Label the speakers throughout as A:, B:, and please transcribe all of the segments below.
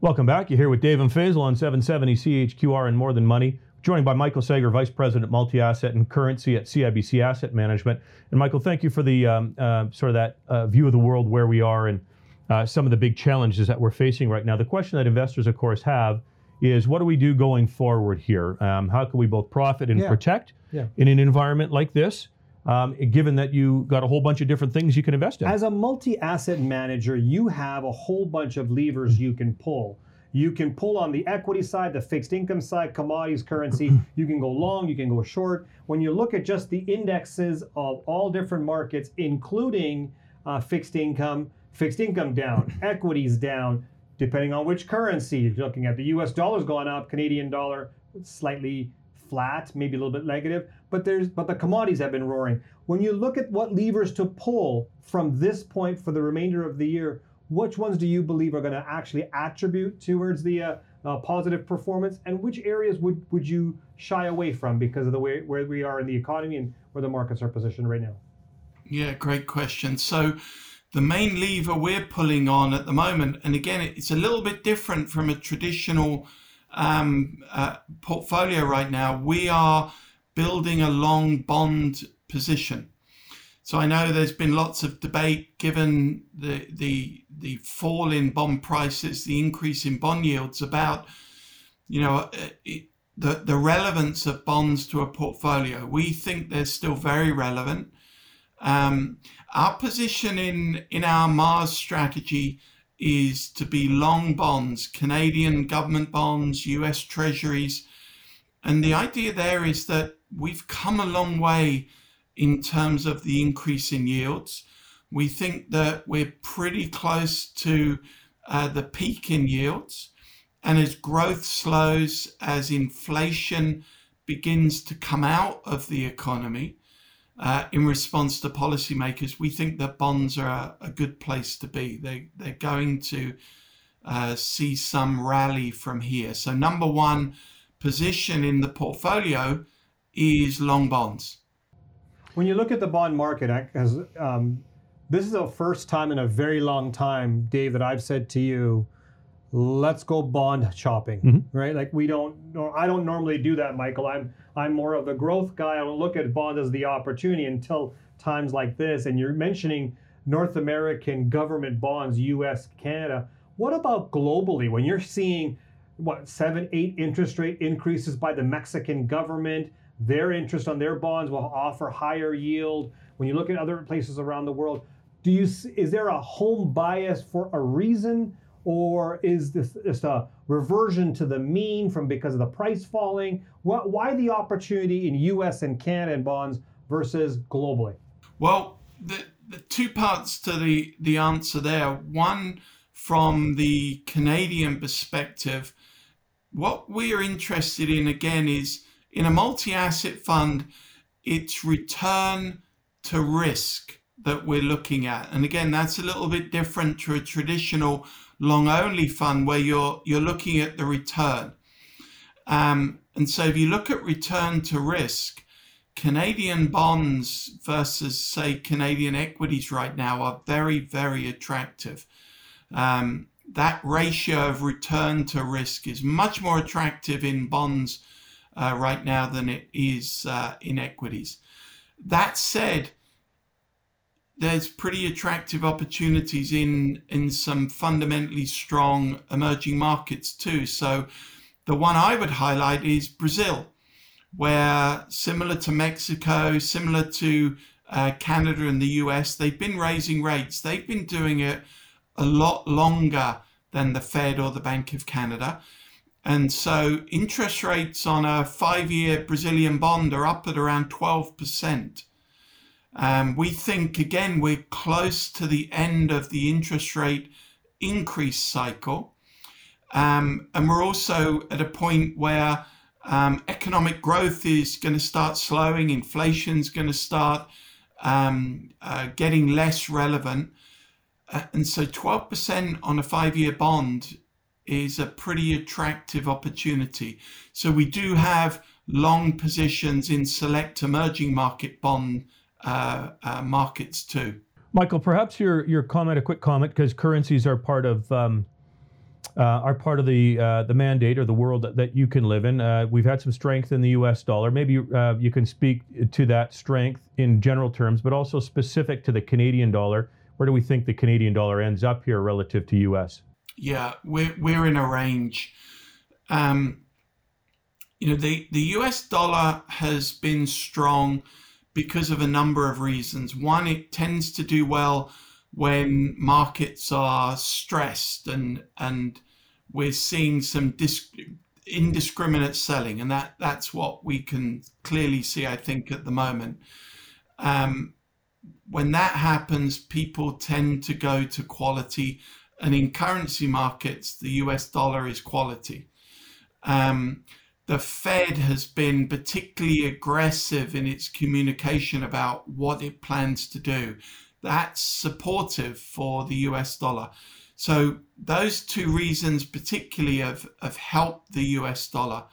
A: Welcome back. You're here with Dave and Faisal on 770 CHQR and More Than Money. Joined by Michael Sager, Vice President, Multi-Asset and Currency at CIBC Asset Management. And Michael, thank you for the sort of that view of the world where we are and some of the big challenges that we're facing right now. The question that investors, of course, have is what do we do going forward here? How can we both profit and protect in an environment like this? Given that you got a whole bunch of different things you can invest in.
B: As a multi-asset manager, you have a whole bunch of levers you can pull. You can pull on the equity side, the fixed income side, commodities, currency. You can go long, you can go short. When you look at just the indexes of all different markets, including fixed income down, equities down, depending on which currency. You're looking at the US dollar's gone up, Canadian dollar slightly flat, maybe a little bit negative, but the commodities have been roaring. When you look at what levers to pull from this point for the remainder of the year, which ones do you believe are going to actually attribute towards the positive performance, and which areas would you shy away from because of the way where we are in the economy and where the markets are positioned right now?
C: Yeah, great question. So the main lever we're pulling on at the moment, and again, it's a little bit different from a traditional portfolio right now. We are building a long bond position. So I know there's been lots of debate given the fall in bond prices, the increase in bond yields about, the relevance of bonds to a portfolio. We think they're still very relevant. Our position in our Mars strategy is to be long bonds, Canadian government bonds, US treasuries. And the idea there is that we've come a long way in terms of the increase in yields. We think that we're pretty close to the peak in yields. And as growth slows, as inflation begins to come out of the economy, in response to policymakers, we think that bonds are a good place to be. They're going to see some rally from here. So number one position in the portfolio is long bonds.
B: When you look at the bond market, as this is the first time in a very long time, Dave, that I've said to you, let's go bond shopping, right? Like I don't normally do that, Michael. I'm more of the growth guy. I don't look at bonds as the opportunity until times like this. And you're mentioning North American government bonds, US, Canada. What about globally? When you're seeing 7, 8 interest rate increases by the Mexican government, their interest on their bonds will offer higher yield. When you look at other places around the world, is there a home bias for a reason? Or is this just a reversion to the mean because of the price falling? Why the opportunity in US and Canada bonds versus globally?
C: Well, the two parts to the answer there. One, from the Canadian perspective, what we are interested in, again, is in a multi-asset fund, it's return to risk that we're looking at. And again, that's a little bit different to a traditional long-only fund where you're looking at the return. And so if you look at return to risk, Canadian bonds versus, say, Canadian equities right now are very, very attractive. That ratio of return to risk is much more attractive in bonds right now than it is in equities. That said, there's pretty attractive opportunities in some fundamentally strong emerging markets too. So the one I would highlight is Brazil, where similar to Mexico, similar to Canada and the US, they've been raising rates. They've been doing it a lot longer than the Fed or the Bank of Canada. And so interest rates on a 5-year Brazilian bond are up at around 12%. We think, again, we're close to the end of the interest rate increase cycle. And we're also at a point where economic growth is going to start slowing. Inflation's going to start getting less relevant. And so 12% on a 5-year bond is a pretty attractive opportunity. So we do have long positions in select emerging market bond markets too.
A: Michael, perhaps your comment, a quick comment, because currencies are part of are part of the mandate or the world that you can live in. We've had some strength in the U.S. dollar. Maybe you can speak to that strength in general terms, but also specific to the Canadian dollar. Where do we think the Canadian dollar ends up here relative to U.S.?
C: Yeah, we're in a range. The U.S. dollar has been strong because of a number of reasons. One, it tends to do well when markets are stressed and we're seeing some indiscriminate selling, and that's what we can clearly see, I think, at the moment. When that happens, people tend to go to quality, and in currency markets, the US dollar is quality. The Fed has been particularly aggressive in its communication about what it plans to do. That's supportive for the US dollar. So those two reasons particularly have helped the US dollar.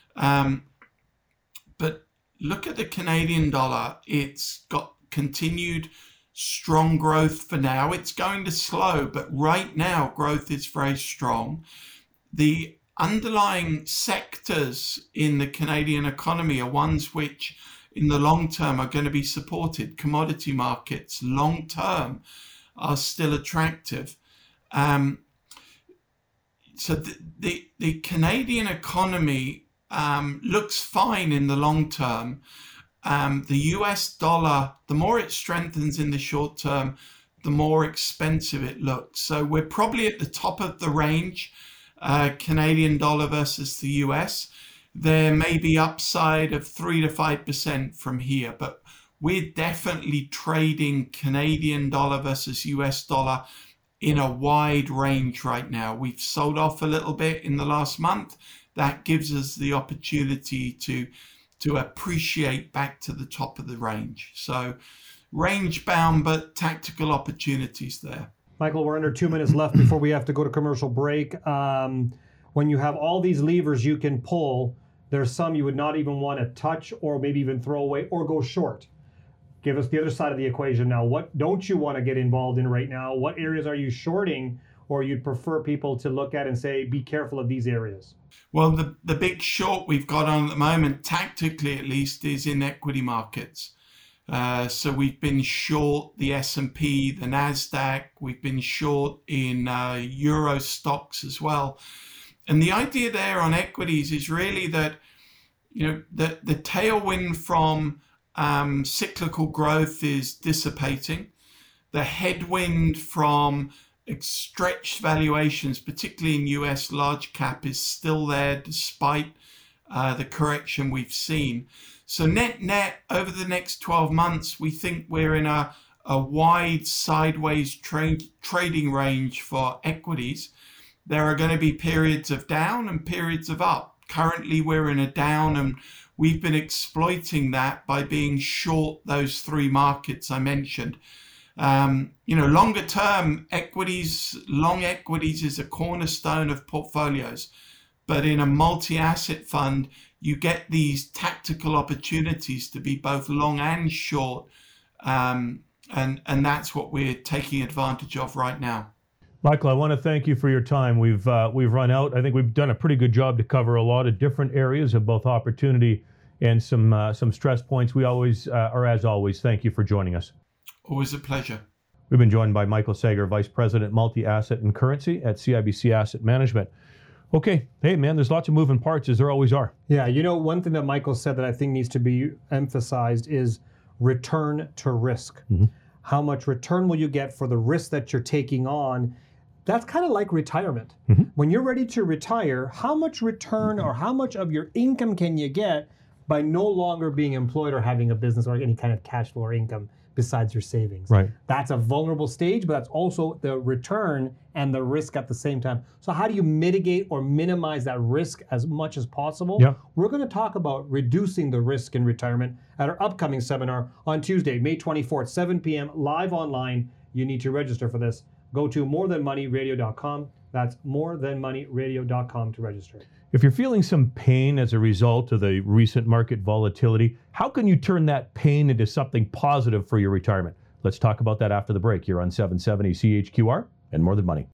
C: But look at the Canadian dollar. It's got continued strong growth for now. It's going to slow, but right now growth is very strong. The underlying sectors in the Canadian economy are ones which in the long term are going to be supported. Commodity markets long term are still attractive. So the Canadian economy looks fine in the long term. The US dollar, the more it strengthens in the short term, the more expensive it looks. So we're probably at the top of the range, Canadian dollar versus the US. There may be upside of 3 to 5% from here, but we're definitely trading Canadian dollar versus US dollar in a wide range right now. We've sold off a little bit in the last month. That gives us the opportunity to appreciate back to the top of the range. So range bound, but tactical opportunities there.
B: Michael, we're under 2 minutes left before we have to go to commercial break. When you have all these levers you can pull, there's some you would not even want to touch or maybe even throw away or go short. Give us the other side of the equation now. What don't you want to get involved in right now? What areas are you shorting, or you'd prefer people to look at and say, be careful of these areas?
C: Well, the big short we've got on at the moment, tactically at least, is in equity markets. So we've been short the S&P, the NASDAQ. We've been short in Euro stocks as well. And the idea there on equities is really that, the tailwind from cyclical growth is dissipating. The headwind from stretched valuations, particularly in US large cap, is still there despite the correction we've seen. So net over the next 12 months, we think we're in a wide sideways trading range for equities. There are going to be periods of down and periods of up. Currently, we're in a down, and we've been exploiting that by being short those three markets I mentioned. Longer term equities, long equities is a cornerstone of portfolios. But in a multi-asset fund, you get these tactical opportunities to be both long and short. And that's what we're taking advantage of right now.
A: Michael, I want to thank you for your time. We've run out. I think we've done a pretty good job to cover a lot of different areas of both opportunity and some stress points. We always are, as always, thank you for joining us.
C: Always a pleasure.
A: We've been joined by Michael Sager, Vice President, Multi-Asset and Currency at CIBC Asset Management. Okay. Hey, man, there's lots of moving parts, as there always are.
B: Yeah. One thing that Michael said that I think needs to be emphasized is return to risk. Mm-hmm. How much return will you get for the risk that you're taking on? That's kind of like retirement. Mm-hmm. When you're ready to retire, how much return or how much of your income can you get by no longer being employed or having a business or any kind of cash flow or income besides your savings?
A: Right.
B: That's a vulnerable stage, but that's also the return and the risk at the same time. So how do you mitigate or minimize that risk as much as possible?
A: Yeah.
B: We're going to talk about reducing the risk in retirement at our upcoming seminar on Tuesday, May 24th, 7 p.m. live online. You need to register for this. Go to morethanmoneyradio.com. That's morethanmoneyradio.com to register.
A: If you're feeling some pain as a result of the recent market volatility, how can you turn that pain into something positive for your retirement? Let's talk about that after the break here on 770 CHQR and More Than Money.